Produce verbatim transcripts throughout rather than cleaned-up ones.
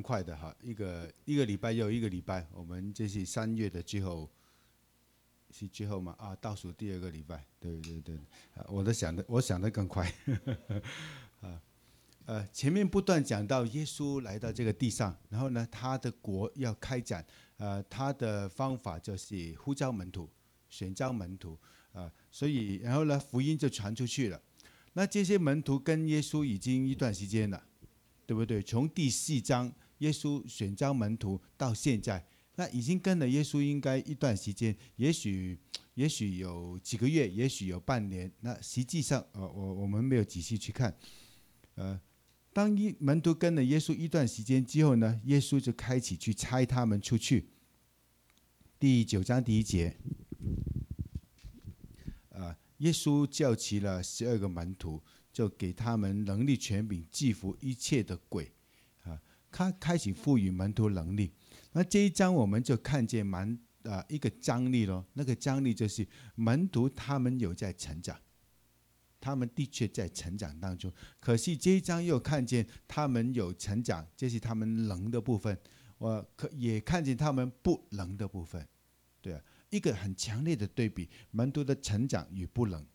快的哈，一个一个礼拜又一个礼拜，我们这是三月的最后，是最后吗？啊，倒数第二个礼拜，对对对，啊、我的想的我想的更快，啊，呃，前面不断讲到耶稣来到这个地上，然后呢，他的国要开展，呃，他的方法就是呼召门徒，选召门徒，啊、所以然后呢，福音就传出去了。那这些门徒跟耶稣已经一段时间了，对不对？从第四章耶稣选召门徒到现在，那已经跟了耶稣应该一段时间，也许也许有几个月，也许有半年。那实际上，呃，我我们没有仔细去看，呃，当一门徒跟了耶稣一段时间之后呢，耶稣就开启去差他们出去。第九章第一节，啊，耶稣叫齐了十二个门徒，就给他们能力权柄，制服一切的鬼，啊，他开始赋予门徒能力。那这一章我们就看见蛮啊、呃、一个张力咯，那个张力就是门徒他们有在成长，他们的确在成长当中。可是这一章又看见他们有成长，这是他们能的部分，我可也看见他们不能的部分，对啊。一个很强烈的对比，门徒的成长与不能。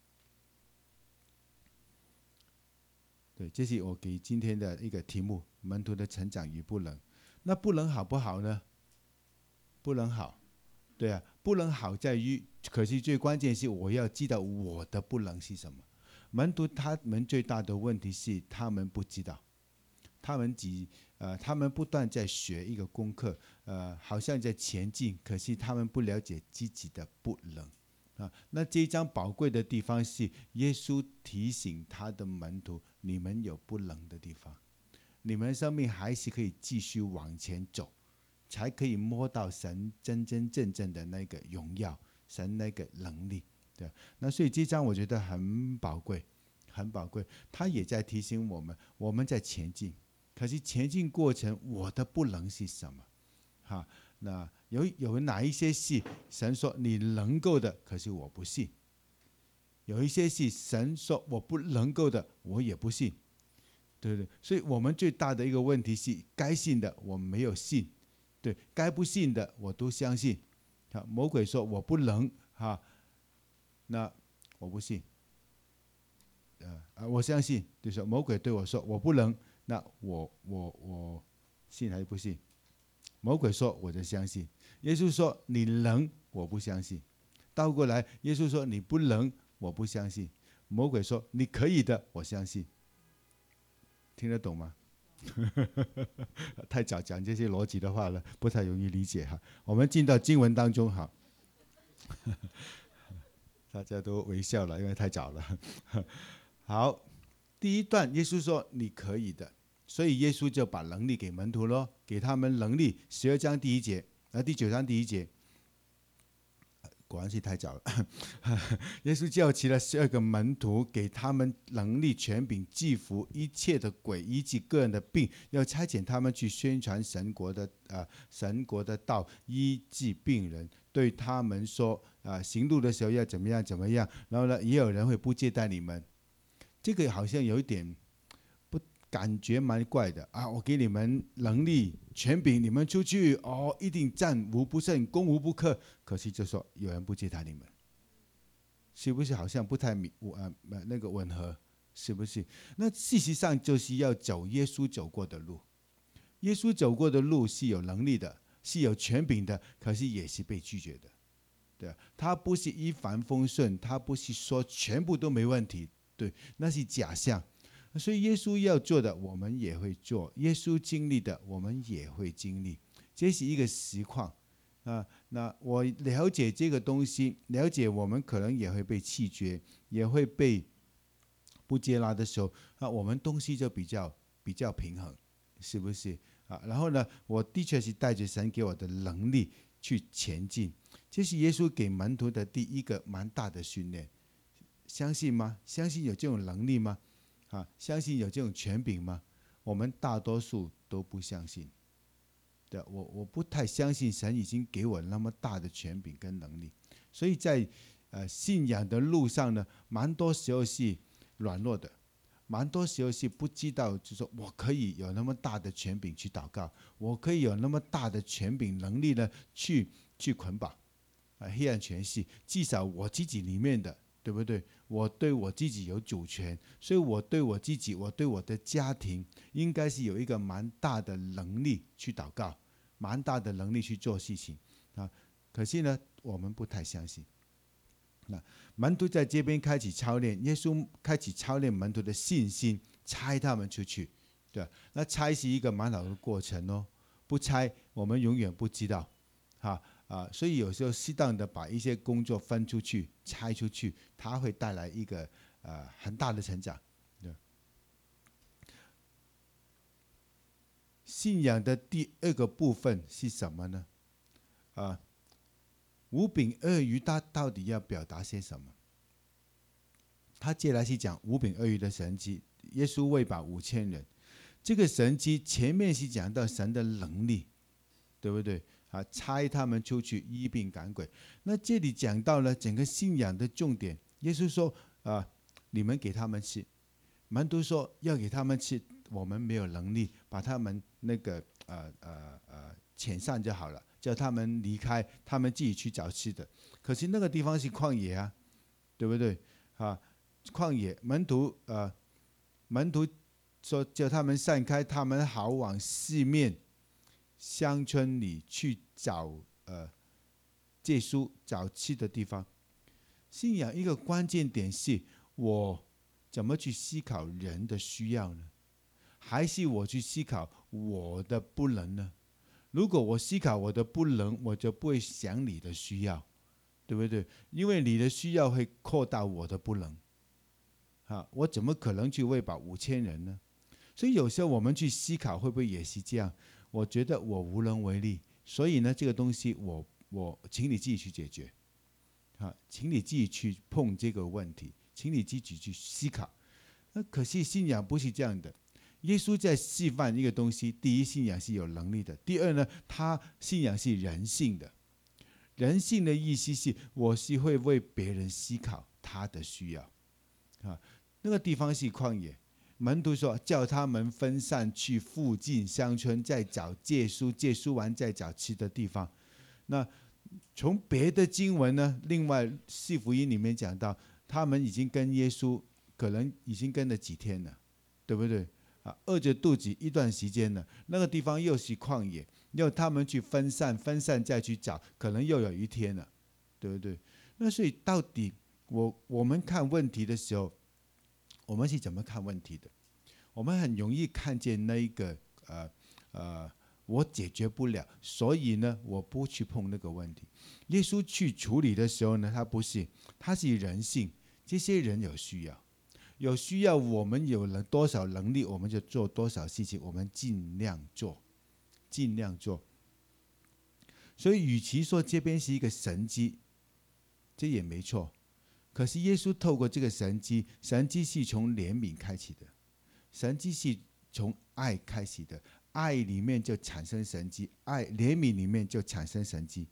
对，这是我给今天的一个题目：门徒的成长与不能。那不能好不好呢？不能好，对啊，不能好在于，可是最关键是我要知道我的不能是什么。门徒他们最大的问题是他们不知道，他们只呃，他们不断在学一个功课，呃，好像在前进，可是他们不了解自己的不能啊。那这一章宝贵的地方是，耶稣提醒他的门徒：你们有不能的地方，你们生命还是可以继续往前走，才可以摸到神真真正正的那个荣耀，神那个能力。对，那所以这章我觉得很宝贵，很宝贵。他也在提醒我们，我们在前进。可是前进过程，我的不能是什么？哈，那有有哪一些是神说你能够的，可是我不信；有一些是神说我不能够的，我也不信，对不对？所以我们最大的一个问题是，该信的我没有信，对，该不信的我都相信。好，魔鬼说我不能，哈，那我不信，呃，我相信，就是魔鬼对我说我不能。那我我我信还是不信？魔鬼说我就相信，耶稣说你能，我不相信。倒过来，耶稣说你不能，我不相信。魔鬼说你可以的，我相信。听得懂吗？太早讲这些逻辑的话了，不太容易理解哈。我们进到经文当中哈，大家都微笑了，因为太早了。好。第一段，耶稣说你可以的，所以耶稣就把能力给门徒咯，给他们能力。十二章第一节，呃，第九章第一节，果然是太早了。耶稣叫齐了十二个门徒，给他们能力、权柄，制服一切的鬼，医治个人的病，要差遣他们去宣传神国的呃神国的道，医治病人。对他们说，啊、呃，行路的时候要怎么样怎么样。然后呢，也有人会不接待你们。这个好像有一点不感觉蛮怪的啊！我给你们能力、权柄，你们出去哦，一定战无不胜，攻无不克。可是就说有人不接待你们，是不是好像不太呃那个吻合？是不是？那事实上就是要走耶稣走过的路。耶稣走过的路是有能力的，是有权柄的，可是也是被拒绝的。对，他不是一帆风顺，他不是说全部都没问题。对，那是假象。所以耶稣要做的，我们也会做；耶稣经历的，我们也会经历。这是一个实况啊。那我了解这个东西，了解我们可能也会被弃绝，也会被不接纳的时候，啊，我们东西就比较比较平衡，是不是啊？然后呢，我的确是带着神给我的能力去前进。这是耶稣给门徒的第一个蛮大的训练。相信吗？相信有这种能力吗？啊，相信有这种权柄吗？我们大多数都不相信。对，我我不太相信神已经给我那么大的权柄跟能力，所以在呃信仰的路上呢，蛮多时候是软弱的， 蛮多时候是不知道，就说我可以有那么大的权柄去祷告，我可以有那么大的权柄能力呢，去去捆绑啊黑暗权势，至少我自己里面的，对不对？我对我自己有主权，所以我对我自己，我对我的家庭，应该是有一个蛮大的能力去祷告，蛮大的能力去做事情啊。可是呢，我们不太相信。那门徒在这边开始操练，耶稣开始操练门徒的信心，差他们出去，对吧？那差是一个蛮好的过程哦，不差我们永远不知道，哈啊，所以有时候适当的把一些工作分出去，拆出去，它会带来一个呃很大的成长。对，信仰的第二个部分是什么呢？啊，五饼二鱼它到底要表达些什么？他接下来是讲五饼二鱼的神迹，耶稣喂饱五千人。这个神迹前面是讲到神的能力，对不对？啊，差他们出去医病赶鬼。那这里讲到了整个信仰的重点。耶稣说：“啊，你们给他们吃。”门徒说要给他们吃，我们没有能力把他们那个呃呃呃遣散就好了，叫他们离开，他们自己去找吃的。可是那个地方是旷野啊，对不对？啊，旷野，门徒呃门徒说叫他们散开，他们好往四面乡村里去找呃借书找吃的地方。信仰一个关键点是我怎么去思考人的需要呢？还是我去思考我的不能呢？如果我思考我的不能，我就不会想你的需要，对不对？因为你的需要会扩大我的不能。啊，我怎么可能去喂饱五千人呢？所以有时候我们去思考，会不会也是这样？我觉得我无能为力，所以呢，这个东西我我请你自己去解决，啊，请你自己去碰这个问题，请你自己去思考。那可是信仰不是这样的。耶稣在示范一个东西：第一，信仰是有能力的；第二呢，他信仰是人性的。人性的意思是，我是会为别人思考他的需要。啊，那个地方是旷野，门徒说叫他们分散去附近乡村，再找借书，借书完再找吃的地方。那从别的经文呢，另外四福音里面讲到，他们已经跟耶稣可能已经跟了几天了，对不对？啊，饿着肚子一段时间了，那个地方又是旷野，要他们去分散，分散再去找，可能又有一天了，对不对？那所以到底我我们看问题的时候，我们是怎么看问题的？我们很容易看见那一个呃呃，我解决不了，所以呢，我不去碰那个问题。耶稣去处理的时候呢，他不是，他是人性，这些人有需要，有需要，我们有了多少能力，我们就做多少事情，我们尽量做，尽量做。所以，与其说这边是一个神迹，这也没错。可是耶稣透过这个神迹，神迹是从怜悯开启的，神迹是从爱开启的，爱里面就产生神迹，爱怜悯里面就产生神迹。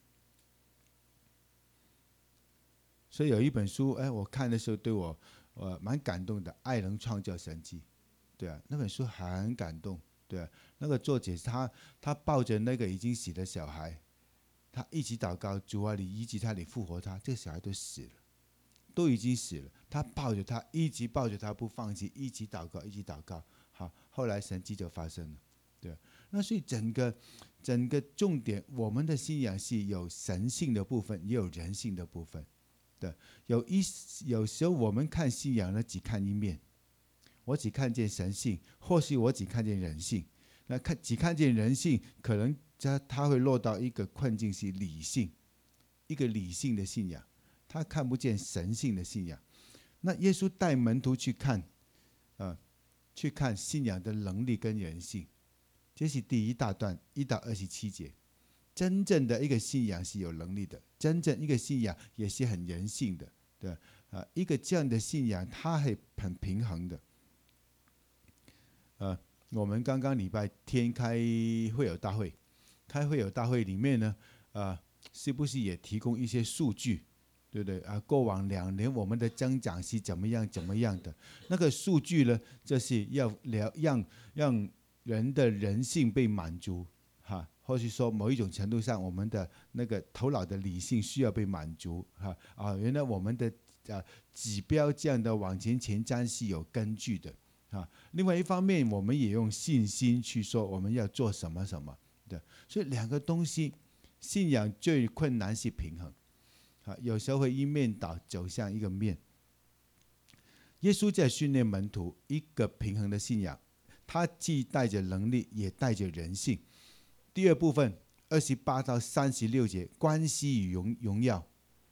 所以有一本书，哎，我看的时候对我呃蛮感动的，《爱能创造神迹》，对啊，那本书很感动，对啊，那个作者他他抱着那个已经死的小孩，他一起祷告，主啊，你医治他，你复活他，这个小孩都死了。都已经死了，他抱着他，一直抱着他不放弃，一起祷告，一起祷告。好，后来神迹就发生了，对。那所以整个整个重点，我们的信仰是有神性的部分，也有人性的部分。对，有一有时候我们看信仰呢，只看一面，我只看见神性，或许我只看见人性。那看只看见人性，可能他他会落到一个困境，是理性，一个理性的信仰。他看不见神性的信仰。那耶稣带门徒去看，呃，去看信仰的能力跟人性，这是第一大段一到二十七节。真正的一个信仰是有能力的，真正一个信仰也是很人性的，对吧？呃，一个这样的信仰，它会很平衡的。呃，我们刚刚礼拜天开会友大会，开会友大会里面呢，呃，是不是也提供一些数据？ 对不对啊？过往两年我们的增长是怎么样怎么样的？那个数据呢，就是要了让让人的人性被满足，哈，或是说某一种程度上，我们的那个头脑的理性需要被满足，哈啊，原来我们的啊指标这样的往前前瞻是有根据的，啊。另外一方面，我们也用信心去说我们要做什么什么的，所以两个东西，信仰最困难是平衡。啊，有时候会一面倒走向一个面。耶稣在训练门徒一个平衡的信仰，他既带着能力，也带着人性。第二部分二十八到三十六节，关系与荣荣耀。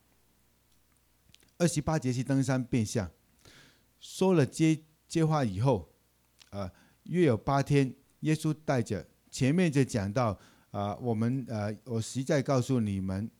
二十八节是登山变相，说了接接话以后，呃，约有八天，耶稣带着前面就讲到啊、呃，我们呃，我实在告诉你们。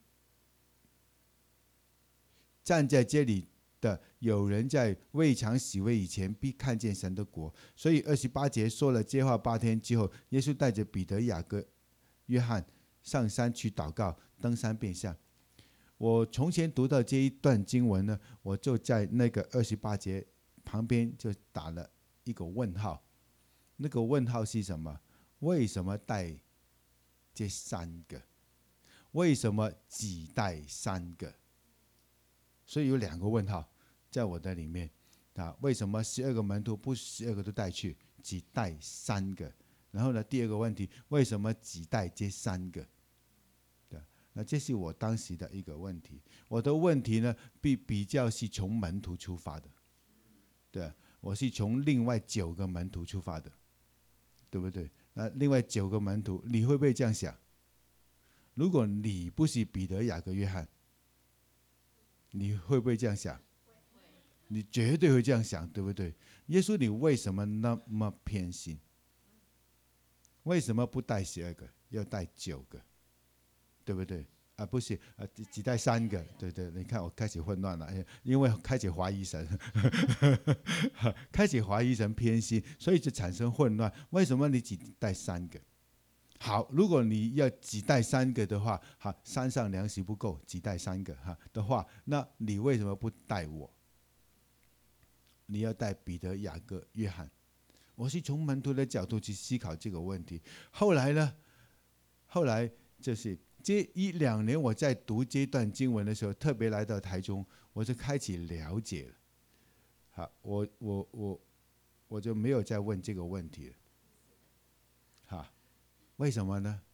站在这里的有人在未尝洗胃以前必看见神的国。所以二十八节说了接话八天之后，耶稣带着彼得、雅各、约翰上山去祷告，登山变相。我从前读到这一段经文呢，我就在那个二十八节旁边就打了一个问号。那个问号是什么？为什么带这三个？为什么只带三个？所以有两个问号在我的里面啊，为什么十二个门徒不十二个都带去，只带三个？然后呢，第二个问题，为什么只带这三个？对，那这是我当时的一个问题。我的问题呢，比比较是从门徒出发的，对，我是从另外九个门徒出发的，对不对？那另外九个门徒，你会不会这样想？如果你不是彼得、雅各、约翰，你会不会这样想？你绝对会这样想，对不对？耶稣，你为什么那么偏心？为什么不带十二个，要带九个？对不对？啊，不是啊，只只带三个，对对。你看我开始混乱了，因为开始怀疑神，开始怀疑神偏心，所以就产生混乱。为什么你只带三个？好，如果你要只带三个的话，好，山上粮食不够，只带三个哈的话，那你为什么不带我？你要带彼得、雅各、约翰。我是从门徒的角度去思考这个问题。后来呢？后来就是这一两年，我在读这段经文的时候，特别来到台中，我就开始了解了。好，我我我我就没有再问这个问题了。好。为什么呢？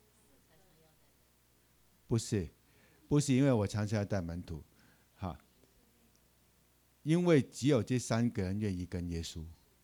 不是，不是因为我常常要带门徒，哈，因为只有这三个人愿意跟耶稣。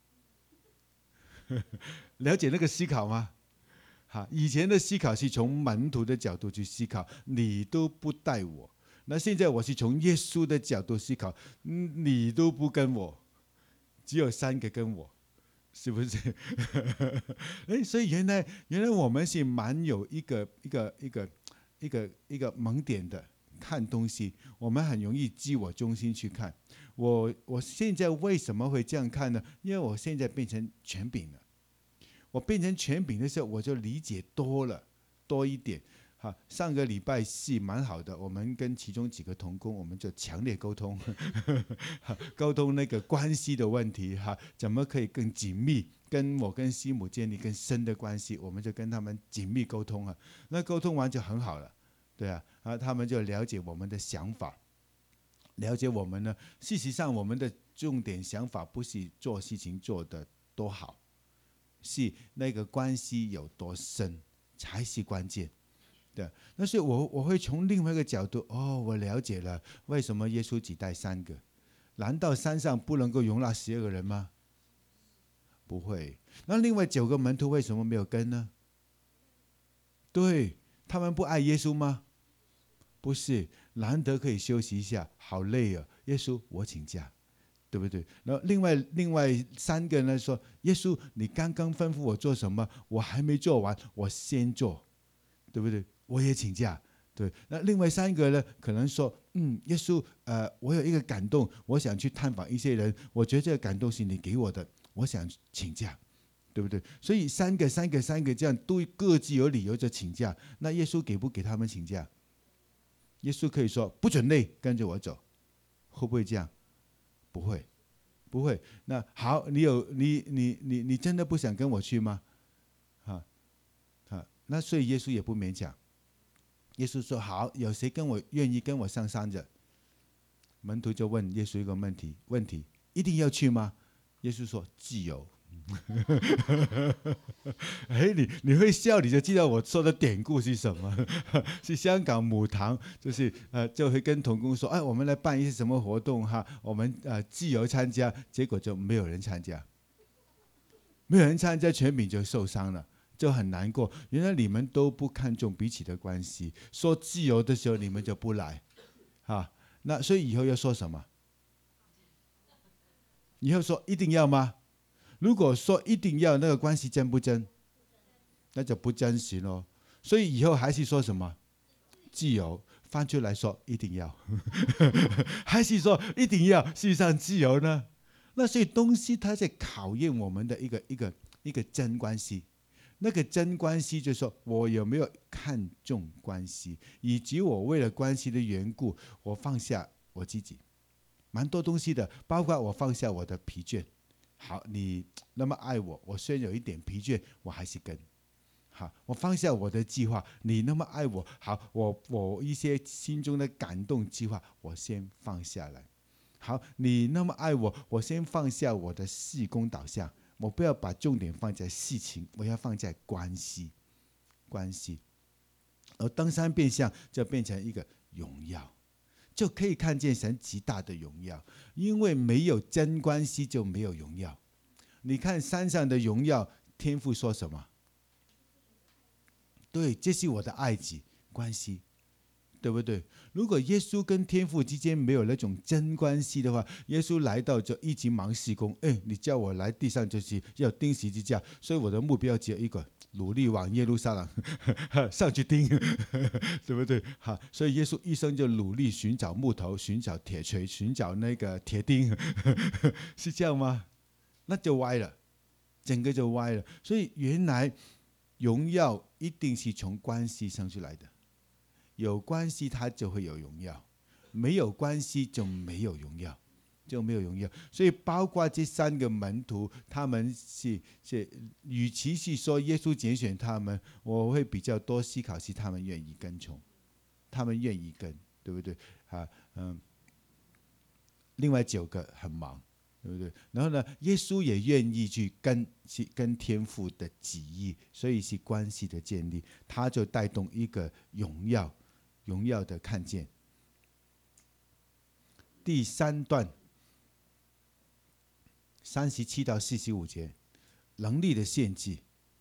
了解那个思考吗？哈，以前的思考是从门徒的角度去思考，你都不带我。那现在我是从耶稣的角度思考，你都不跟我，只有三个跟我。是不是？哎，所以原来原来我们是蛮有一个一个一个一个一个盲点的看东西，我们很容易自我中心去看。我我现在为什么会这样看呢？因为我现在变成权柄了。我变成权柄的时候，我就理解多了多一点。哈，上个礼拜是蛮好的，我们跟其中几个同工，我们就强烈沟通，沟通那个关系的问题，哈，怎么可以更紧密，跟我跟西姆建立更深的关系，我们就跟他们紧密沟通啊。那沟通完就很好了，对啊，啊，他们就了解我们的想法，了解我们呢。事实上，我们的重点想法不是做事情做得多好，是那个关系有多深才是关键。对，但是我我会从另外一个角度，哦，我了解了，为什么耶稣只带三个？难道山上不能够容纳十二个人吗？不会。那另外九个门徒为什么没有跟呢？对，他们不爱耶稣吗？不是，难得可以休息一下，好累啊！耶稣，我请假，对不对？然后另外另外三个呢说，耶稣，你刚刚吩咐我做什么？我还没做完，我先做，对不对？我也请假，对。那另外三个呢，可能说，嗯，耶稣，呃，我有一个感动，我想去探访一些人，我觉得这个感动是你给我的，我想请假，对不对？所以三个、三个、三个这样都各自有理由就请假。那耶稣给不给他们请假？ 耶稣可以说不准累，跟着我走，会不会这样？不会，不会。那好，你有你你你你真的不想跟我去吗？啊啊，那所以耶稣也不勉强。耶稣说好，有谁跟我愿意跟我上山的？门徒就问耶稣一个问题：问题一定要去吗？耶稣说自由。哎，你你会笑，你就知道我说的典故是什么？是香港母堂，就是呃，就会跟童工说，哎，我们来办一些什么活动哈，我们呃自由参加，结果就没有人参加，没有人参加，全品就受伤了，就很难过。原来你们都不看重彼此的关系，说自由的时候你们就不来，啊，那所以以后要说什么？以后说一定要吗？如果说一定要，那个关系真不真？那就不真实咯。所以以后还是说什么自由，翻出来说一定要，还是说一定要？事实上自由呢？那所以东西它在考验我们的一个一个一个真关系。那个真关系就是说我有没有看重关系，以及我为了关系的缘故，我放下我自己，蛮多东西的，包括我放下我的疲倦。好，你那么爱我，我虽然有一点疲倦，我还是跟。好，我放下我的计划，你那么爱我，好，我我一些心中的感动计划，我先放下来。好，你那么爱我，我先放下我的事工导向，我不要把重点放在事情，我要放在关系，关系。而登山变相就变成一个荣耀，就可以看见神极大的荣耀，因为没有真关系就没有荣耀。你看山上的荣耀，天父说什么？对，这是我的爱子，关系，对不对？如果耶稣跟天父之间没有那种真关系的话，耶稣来到就一直忙事工。哎，你叫我来地上就是要钉十字架，所以我的目标只有一个，努力往耶路撒冷上去钉，对不对？哈，所以耶稣一生就努力寻找木头，寻找铁锤，寻找那个铁钉，是这样吗？那就歪了，整个就歪了。所以原来荣耀一定是从关系生出来的，有关系它就会有荣耀，没有关系就没有荣耀，就没有荣耀。所以包括这三个门徒，他们是是，与其是说耶稣拣选他们，我会比较多思考是他们愿意跟从，他们愿意跟，对不对？啊，嗯，另外九个很忙。对不对？然后呢，耶稣也愿意去跟去跟天父的旨意，所以是关系的建立，他就带动一个荣耀，荣耀的看见。第三段三十七到四十五节，能力的献祭。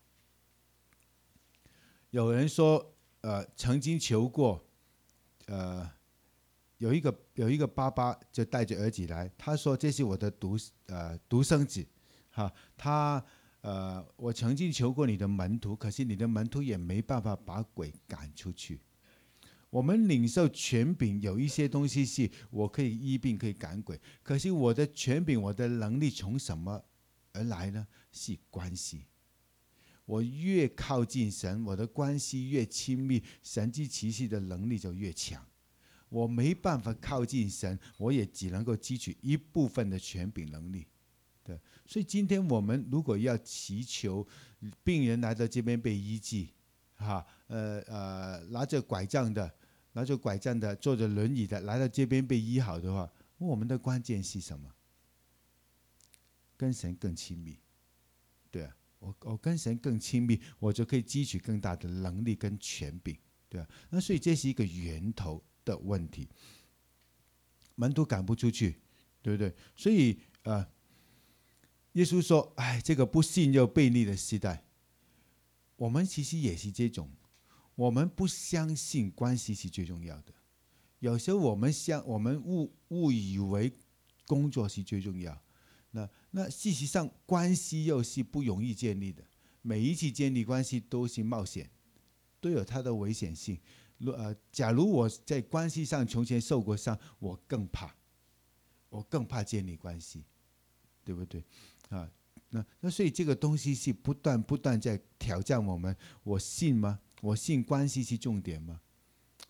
有人说，呃，曾经求过，呃。有一个有一个爸爸就带着儿子来，他说这是我的独呃独生子，哈，他呃我曾经求过你的门徒，可是你的门徒也没办法把鬼赶出去。我们领受权柄，有一些东西是我可以医病可以赶鬼，可是我的权柄我的能力从什么而来呢？是关系。我越靠近神，我的关系越亲密，神迹奇事的能力就越强。我没办法靠近神，我也只能够汲取一部分的权柄能力。对，所以今天我们如果要祈求病人来到这边被医治，哈，呃呃，拿着拐杖的，拿着拐杖的，坐着轮椅的来到这边被医好的话，我们的关键是什么？跟神更亲密，对啊，我我跟神更亲密，我就可以汲取更大的能力跟权柄，对啊，那所以这是一个源头的问题，门徒赶不出去，对不对？所以呃，耶稣说：“哎，这个不信又悖逆的时代，我们其实也是这种，我们不相信关系是最重要的。有时候我们相，我们误误以为工作是最重要，那那事实上关系又是不容易建立的。每一次建立关系都是冒险，都有它的危险性。”呃，假如我在关系上从前受过伤，我更怕，我更怕建立关系，对不对？啊，那那所以这个东西是不断不断在挑战我们。我信吗？我信关系是重点吗？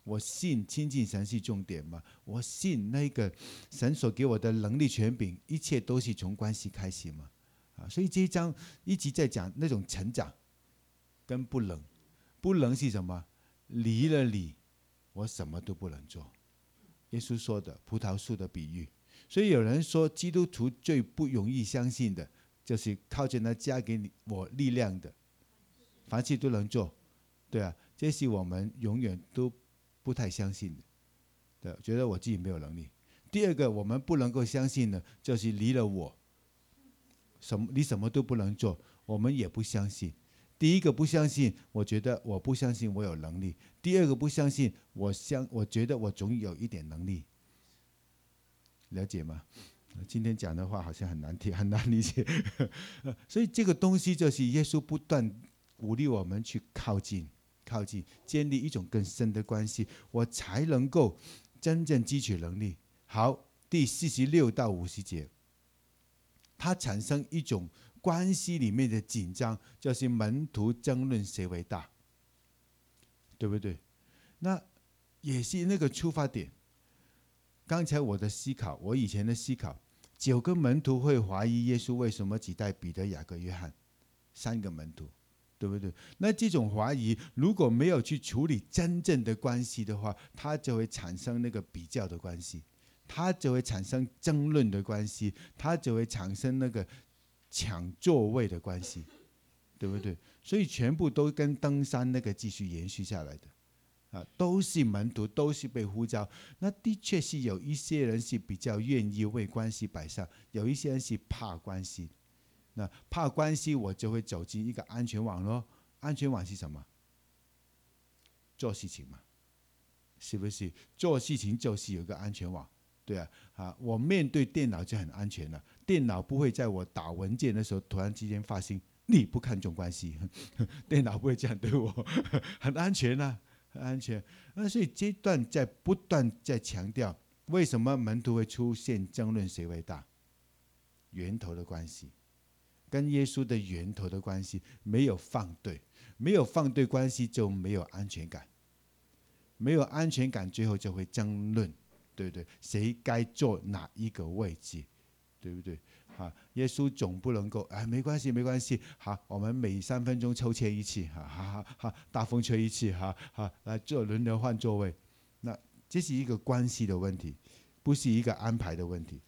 我信亲近神是重点嘛，我信那个神所给我的能力权柄，一切都是从关系开始嘛。啊，所以这一章一直在讲那种成长跟不能。不能是什么？离了你，我什么都不能做。耶稣说的葡萄树的比喻。所以有人说，基督徒最不容易相信的，就是靠着那加给你我力量的，凡事都能做。对啊，这是我们永远都不太相信的。对，觉得我自己没有能力。第二个，我们不能够相信的，就是离了我，什么你什么都不能做，我们也不相信。第一个不相信，我觉得我不相信我有能力；第二个不相信，我相我觉得我总有一点能力。了解吗？今天讲的话好像很难听，很难理解。所以这个东西就是耶稣不断鼓励我们去靠近、靠近，建立一种更深的关系，我才能够真正汲取能力。好，第四十六到五十节，它产生一种关系里面的紧张，就是门徒争论谁为大，对不对？那也是那个出发点。刚才我的思考，我以前的思考，九个门徒会怀疑耶稣为什么只带彼得、雅各、约翰三个门徒，对不对？那这种怀疑如果没有去处理真正的关系的话，它就会产生那个比较的关系，它就会产生争论的关系，它就会产生那个抢座位的关系，对不对？所以全部都跟登山那个继续延续下来的。啊，都是门徒，都是被呼召。那的确是有一些人是比较愿意为关系摆上，有一些人是怕关系。那怕关系，我就会走进一个安全网咯。安全网是什么？做事情嘛，是不是？做事情就是有一个安全网，对啊。啊，我面对电脑就很安全了，电脑不会在我打文件的时候突然之间发现你不看重关系，电脑不会这样对我，很安全啊。安全，那所以这段在不断在强调，为什么门徒会出现争论谁为大？源头的关系，跟耶稣的源头的关系没有放对，没有放对关系就没有安全感，没有安全感，最后就会争论，对不对？谁该坐哪一个位置，对不对？啊，耶稣总不能够哎，没关系，没关系，好，我们每三分钟抽签一次，哈哈哈，大风吹一次，哈哈，来做轮流换座位，那这是一个关系的问题，不是一个安排的问题。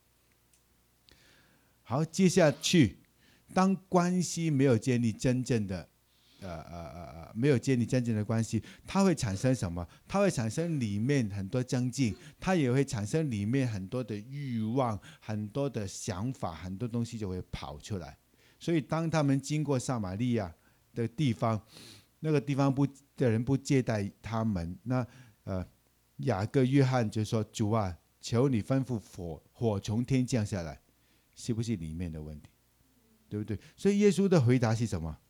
好，接下去，当关系没有建立真正的。呃呃呃呃，没有建立真正的关系，它会产生什么？它会产生里面很多增进，它也会产生里面很多的欲望、很多的想法，很多东西就会跑出来。所以当他们经过撒玛利亚的地方，那个地方不的人不接待他们，那呃雅各、约翰就说：“主啊，求你吩咐火火从天降下来。”是不是里面的问题？对不对？所以耶稣的回答是什么？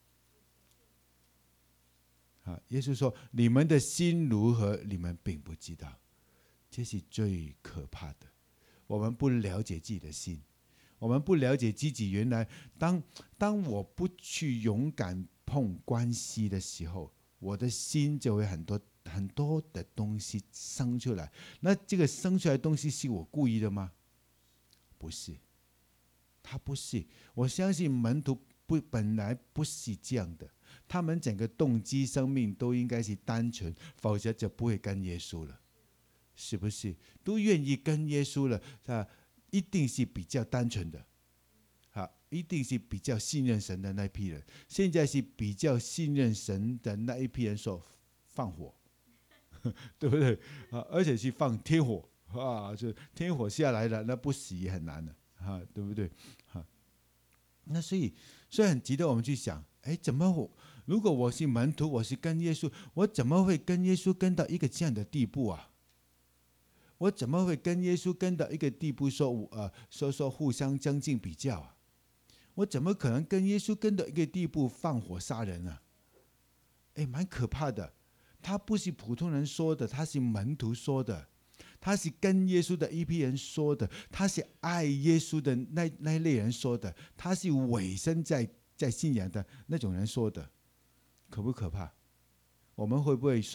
啊，耶稣说：“你们的心如何，你们并不知道。”这是最可怕的。我们不了解自己的心，我们不了解自己原来当当我不去勇敢碰关系的时候，我的心就会很多很多的东西生出来。那这个生出来的东西是我故意的吗？不是，他不是。我相信门徒不本来不是这样的。他们整个动机、生命都应该是单纯，否则就不会跟耶稣了，是不是？都愿意跟耶稣了，啊，一定是比较单纯的，啊，一定是比较信任神的那一批人。现在是比较信任神的那一批人说放火，对不对？啊，而且是放天火啊，就天火下来了，那不死也很难的，啊，对不对？啊，那所以，所以很值得我们去想，哎，怎么我？如果我是门徒，我是跟耶稣，我怎么会跟耶稣跟到一个这样的地步啊？我怎么会跟耶稣跟到一个地步说，呃，说说互相将近比较啊？我怎么可能跟耶稣跟到一个地步放火杀人啊？哎，蛮可怕的。他不是普通人说的，他是门徒说的，他是跟耶稣的一批人说的，他是爱耶稣的那那一类人说的，他是委身在在信仰的那种人说的。可不可怕？我们会不会说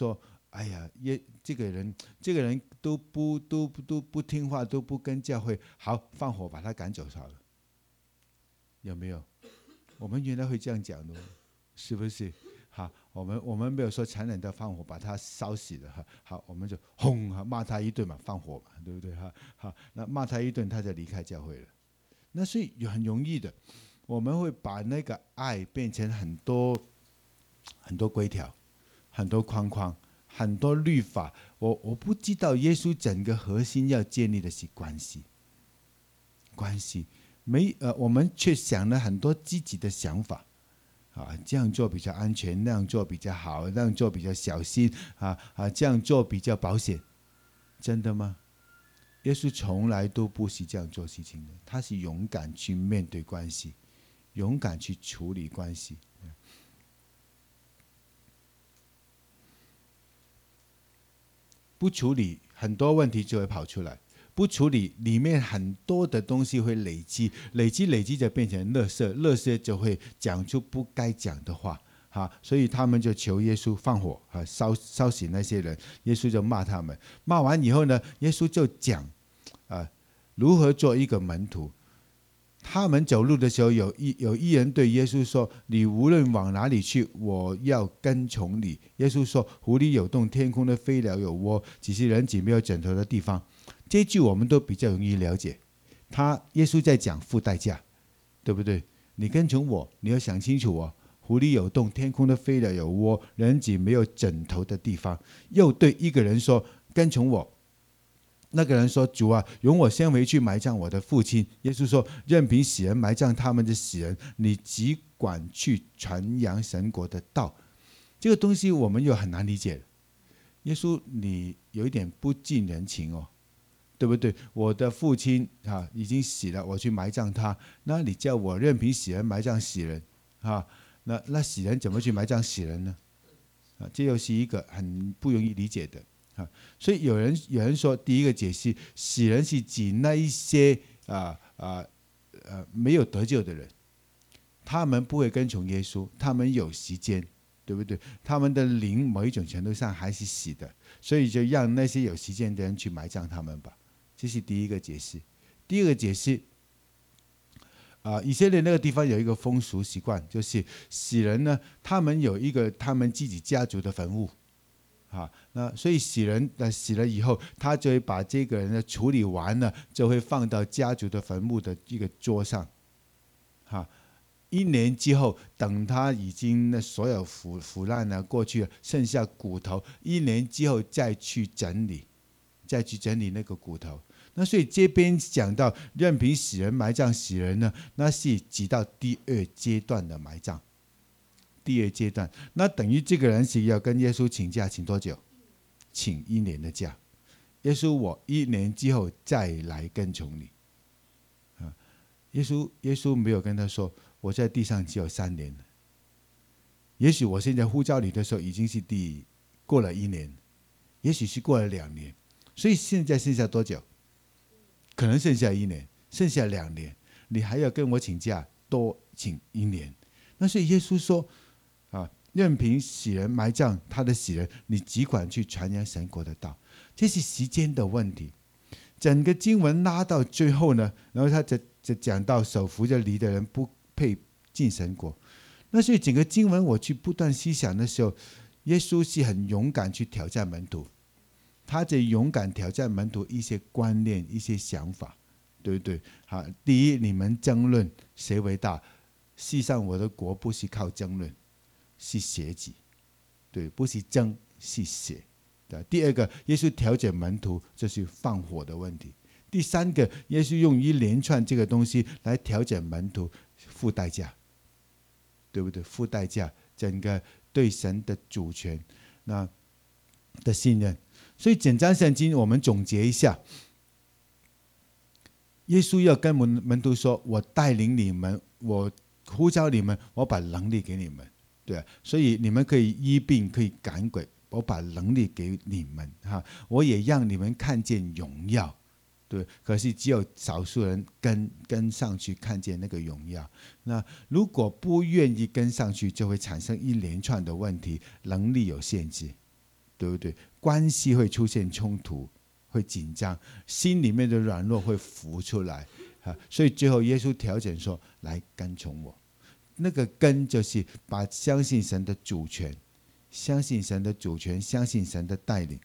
哎呀，耶，这个人这个人都不都都不听话，都不跟教会，好，放火把他赶走好了，有没有？我们原来会这样讲的，是不是？好，我们我们没有说残忍的放火把他烧死了哈。好，我们就轰骂他一顿嘛，放火嘛，对不对哈？好，那骂他一顿，他就离开教会了。那所以很容易的，我们会把那个爱变成很多很多规条、很多框框、很多律法。我我不知道耶稣整个核心要建立的是关系，关系没呃，我们却想了很多积极的想法。啊，这样做比较安全，那样做比较好，那样做比较小心，啊啊，这样做比较保险，真的吗？耶稣从来都不是这样做事情的，他是勇敢去面对关系，勇敢去处理关系。不处理很多问题就会跑出来，不处理里面很多的东西会累积，累积累积就变成垃圾，垃圾就会讲出不该讲的话。啊，所以他们就求耶稣放火啊，烧烧死那些人。耶稣就骂他们，骂完以后呢，耶稣就讲啊，如何做一个门徒。他们走路的时候，有一有一人对耶稣说：“你无论往哪里去，我要跟从你。”耶稣说：“湖里有洞，天空的飞鸟有窝，只是人挤没有枕头的地方。”这句我们都比较容易了解。他耶稣在讲付代价，对不对？你跟从我，你要想清楚哦。湖里有洞，天空的飞鸟有窝，人挤没有枕头的地方。又对一个人说：“跟从我。”那个人说：“主啊，容我先回去埋葬我的父亲。”耶稣说：“任凭死人埋葬他们的死人，你只管去传扬神国的道。”这个东西我们又很难理解。耶稣，你有一点不近人情哦，对不对？我的父亲啊已经死了，我去埋葬他，那你叫我任凭死人埋葬死人啊？那那死人怎么去埋葬死人呢？啊，这又是一个很不容易理解的。所以有人有人说，第一个解释，死人是指那一些啊啊呃没有得救的人，他们不会跟从耶稣，他们有时间，对不对？他们的灵某一种程度上还是死的，所以就让那些有时间的人去埋葬他们吧。这是第一个解释。第二个解释，啊、呃，以色列那个地方有一个风俗习惯，就是死人呢，他们有一个他们自己家族的坟墓。啊，那所以死人呃死了以后，他就会把这个人呢处理完了，就会放到家族的坟墓的一个桌上。哈，一年之后，等他已经那所有腐腐烂了过去了，剩下骨头，一年之后再去整理，再去整理那个骨头。那所以这边讲到任凭死人埋葬死人呢，那是指到第二阶段的埋葬。第二阶段，那等于这个人是要跟耶稣请假，请多久？请一年的假。耶稣，我一年之后再来跟从你。啊，耶稣，耶稣没有跟他说，我在地上只有三年了。也许我现在呼召你的时候已经是第过了一年，也许是过了两年，所以现在剩下多久？可能剩下一年，剩下两年，你还要跟我请假，多请一年。那所以耶稣说。啊，任凭死人埋葬他的死人，你只管去传扬神国的道，这是时间的问题。整个经文拉到最后呢，然后他就就讲到手扶着犁的人不配进神国。那所以整个经文我去不断思想的时候，耶稣是很勇敢去挑战门徒，他在勇敢挑战门徒一些观念、一些想法，对不对？好，第一，你们争论谁为大，世上我的国不是靠争论。是血己，对，不是争，是血。第二个，耶稣调整门徒，这是放火的问题。第三个，耶稣用一连串这个东西来调整门徒，付代价，对不对？付代价，整个对神的主权那的信任。所以整章圣经我们总结一下，耶稣要跟门门徒说：“我带领你们，我呼召你们，我把能力给你们。”对，所以你们可以医病，可以赶鬼，我把能力给你们哈，我也让你们看见荣耀，对。可是只有少数人跟跟上去看见那个荣耀，那如果不愿意跟上去，就会产生一连串的问题，能力有限制， 对不对？关系会出现冲突，会紧张，心里面的软弱会浮出来啊。所以最后耶稣调整说：“来跟从我。”那个根就是把相信神的主权，相信神的主权，相信神的带领。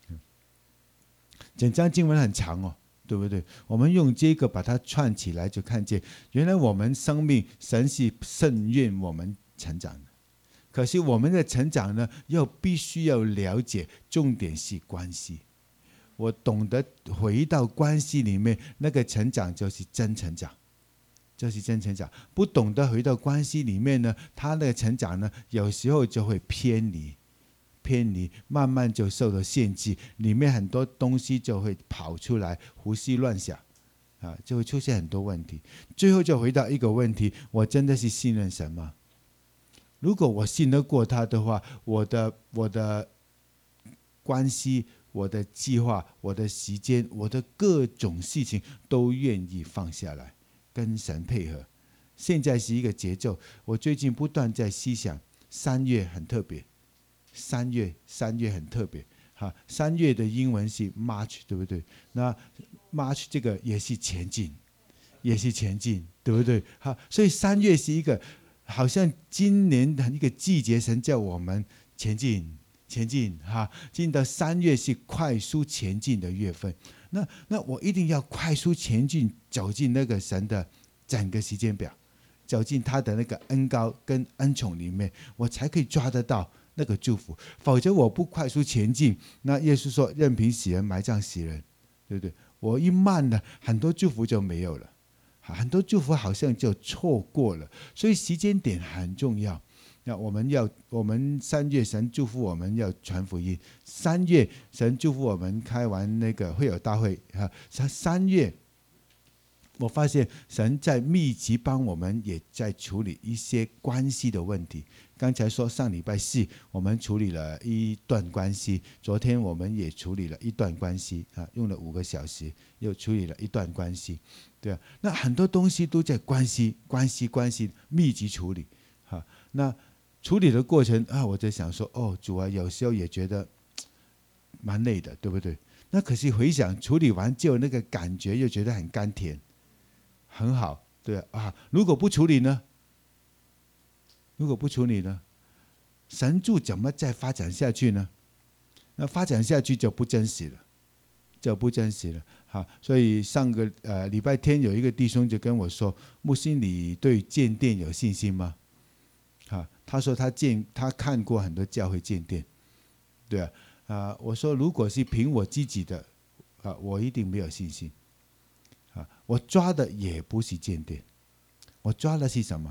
整章经文很长哦，对不对？我们用这个把它串起来，就看见原来我们生命神是甚愿我们成长的。可是我们的成长呢，又必须要了解，重点是关系。我懂得回到关系里面，那个成长就是真成长，就是真成长。不懂得回到关系里面呢，他的成长呢，有时候就会偏离，偏离，慢慢就受到限制，里面很多东西就会跑出来，胡思乱想，啊，就会出现很多问题。最后就回到一个问题：我真的是信任神吗？如果我信得过他的话，我的我的关系、我的计划、我的时间、我的各种事情都愿意放下来，跟神配合。现在是一个节奏，我最近不断在思想，三月很特别，三月三月很特别。哈，三月的英文是 March， 对不对？那 March 这个也是前进，也是前进，对不对？好，所以三月是一个。好像今年的一个季节，神叫我们前进，前进哈，进到三月是快速前进的月份。那那我一定要快速前进，走进那个神的整个时间表，走进他的那个恩膏跟恩宠里面，我才可以抓得到那个祝福。否则我不快速前进，那耶稣说任凭死人埋葬死人，对不对？我一慢了，很多祝福就没有了。很多祝福好像就错过了，所以时间点很重要。那我们要，我们三月神祝福我们要传福音，三月神祝福我们开完那个会友大会啊，三月我发现神在密集帮我们，也在处理一些关系的问题。刚才说上礼拜四我们处理了一段关系，昨天我们也处理了一段关系啊，用了五个小时又处理了一段关系。对啊，那很多东西都在关系、关系、关系密集处理，哈。那处理的过程啊，我在想说，哦，主啊，有时候也觉得蛮累的，对不对？那可是回想处理完之后，那个感觉又觉得很甘甜，很好，对啊。啊，如果不处理呢？如果不处理呢？神助怎么再发展下去呢？那发展下去就不真实了。就不真实了，好，所以上个呃礼拜天有一个弟兄就跟我说：“木星，你对建殿有信心吗？”好，他说他建他看过很多教会建殿，对啊，啊，我说如果是凭我自己的，啊，我一定没有信心，啊，我抓的也不是建殿，我抓的是什么？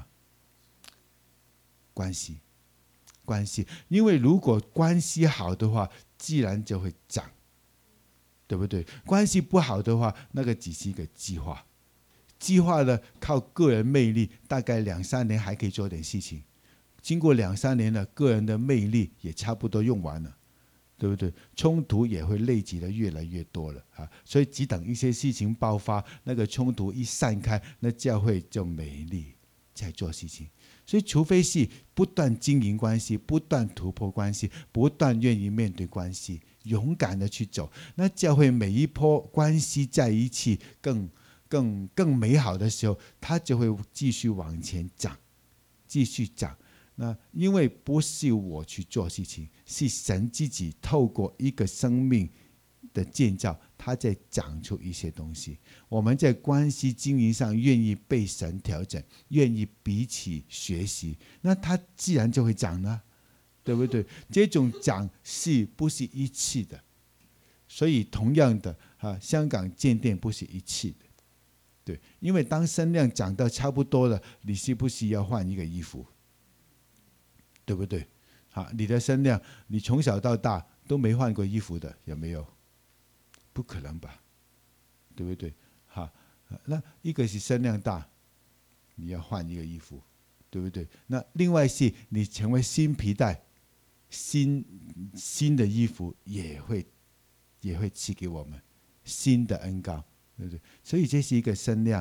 关系，关系，因为如果关系好的话，自然就会长。对不对？关系不好的话，那个只是一个计划。计划呢，靠个人魅力，大概两三年还可以做点事情。经过两三年了，个人的魅力也差不多用完了，对不对？冲突也会累积的越来越多了啊！所以只等一些事情爆发，那个冲突一散开，那教会就没力在做事情。所以，除非是不断经营关系，不断突破关系，不断愿意面对关系，勇敢的去走，那教会每一波关系在一起更更更美好的时候，它就会继续往前长，继续长。那因为不是我去做事情，是神自己透过一个生命的建造，它在长出一些东西。我们在关系经营上愿意被神调整，愿意彼此学习，那它自然就会长了，对不对？这种长是不是一次的？所以同样的啊，香港建殿不是一次的，对，因为当声量涨到差不多了，你是不是要换一个衣服？对不对？好，你的声量，你从小到大都没换过衣服的，有没有？不可能吧？对不对？好，那一个是声量大，你要换一个衣服，对不对？那另外是你成为新皮带，新新的衣服也会也会赐给我们新的恩膏，对不对？所以这是一个声量，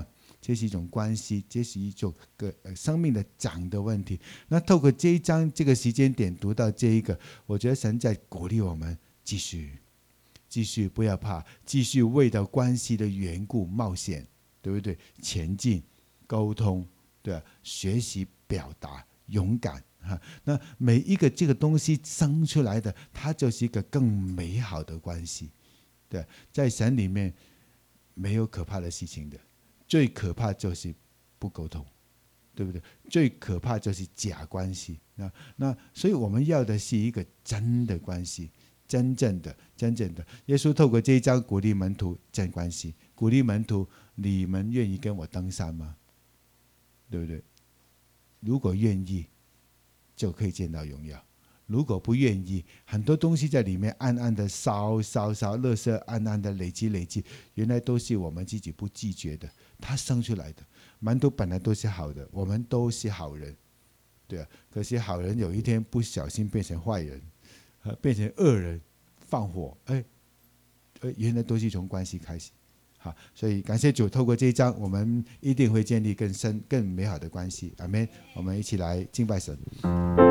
这是一种关系，这是一种个、呃、生命的长的问题。那透过这一章这个时间点读到这一个，我觉得神在鼓励我们继续，继续不要怕，继续为了关系的缘故冒险，对不对？前进，沟通，对吧？学习表达，勇敢。那每一个这个东西生出来的，它就是一个更美好的关系。对，在神里面没有可怕的事情的，最可怕就是不沟通，对不对？最可怕就是假关系。那那所以我们要的是一个真的关系，真正的真正的。耶稣透过这一章鼓励门徒真关系，鼓励门徒，你们愿意跟我登山吗？对不对？如果愿意，就可以见到荣耀。如果不愿意，很多东西在里面暗暗的烧烧烧，垃圾暗暗的累积累积，原来都是我们自己不自觉的，它生出来的。门徒本来都是好的，我们都是好人，对啊。可是好人有一天不小心变成坏人，变成恶人，放火，哎，原来都是从关系开始。好，所以感谢主，透过这一章，我们一定会建立更深、更美好的关系。阿们。我们一起来敬拜神。